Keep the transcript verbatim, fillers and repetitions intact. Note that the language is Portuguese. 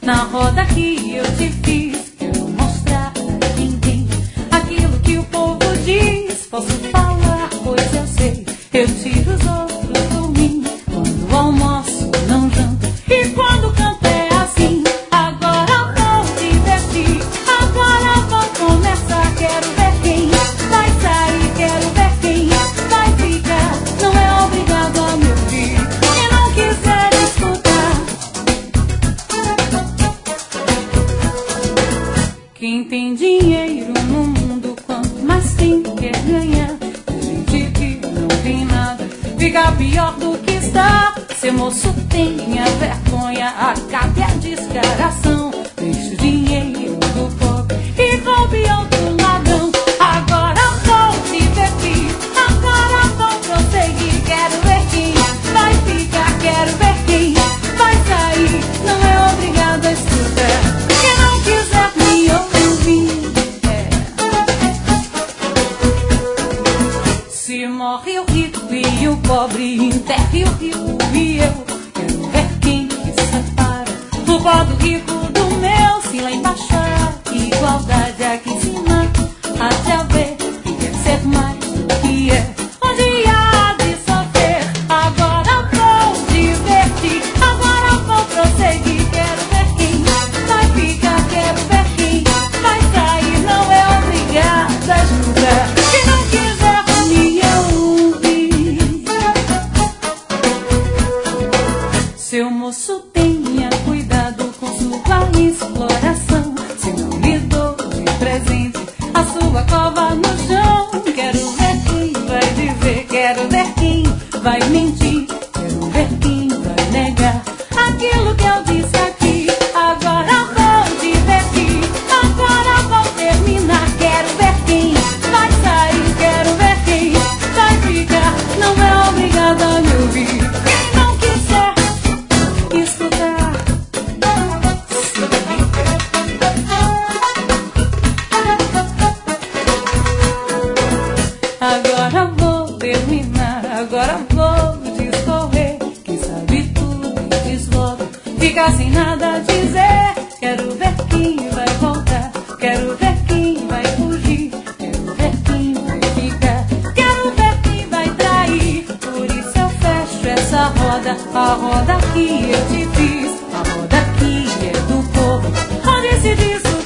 Na roda que eu te fiz, quero mostrar a ninguém aquilo que o povo diz. Posso falar, pois eu sei, eu tiro os outros por mim. Quando almoço, não janto, e quando canto é assim. Agora vou divertir, agora vou começar. Quero ver quem vai sair, quero ver quem vai ficar. Não é obrigado a me ouvir, quem não quiser escutar. Quem tem dinheiro no mundo, quanto mais tem, quer ganhar. Gente que não tem nada, fica pior do que está. Seu moço, tenha vergonha, acabe a descaração. Deixe o dinheiro do pobre e roube outro ladrão. Agora vou divertir, agora vou prosseguir. Quero ver quem vai ficar, quero ver quem vai sair. Não é obrigado a escutar, quem não quiser me ouvir. É. Se morre o rico e o pobre, enterre o rico e eu. Quero ver quem que separa o pó do rico do meu. Se lá embaixo há igualdade, aqui em cima há de haver. Quem quer ser mais do que é, onde há de sofrer. Agora vou divertir, agora vou prosseguir. Quero ver quem vai ficar, quero ver quem vai sair. Não é obrigada a julgar quem não quiser me ouvir. Seu moço, tenha cuidado com sua exploração. Se não lhe dou de presente a sua cova no chão. Quero ver quem vai dizer, quero ver quem vai mentir. Quero ver quem vai negar aquilo que eu disse aqui. Agora vou divertir, agora vou terminar. Quero ver quem vai sair, quero ver quem vai ficar. Não é obrigado a me ouvir, quem não quiser escutar. Agora vou terminar, agora vou discorrer. Quem sabe tudo e diz logo, fica sem nada a dizer. Quero ver quem vai voltar, quero ver quem vai fugir. Quero ver quem vai ficar, quero ver quem vai trair. Por isso eu fecho essa roda, a roda que eu te fiz. A roda que é do povo, onde se diz o